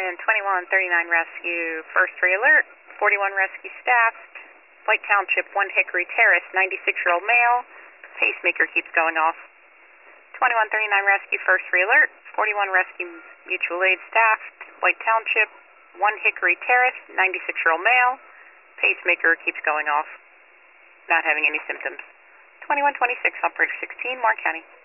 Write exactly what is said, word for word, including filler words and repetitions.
and twenty-one thirty-nine Rescue, first re-alert, forty-one Rescue staffed, White Township, one Hickory Terrace, ninety-six-year-old male, pacemaker keeps going off. twenty-one thirty-nine Rescue, first re-alert, forty-one Rescue Mutual Aid staffed, White Township, one Hickory Terrace, ninety-six-year-old male, pacemaker keeps going off, not having any symptoms. twenty-one twenty-six, operator sixteen, Mark County.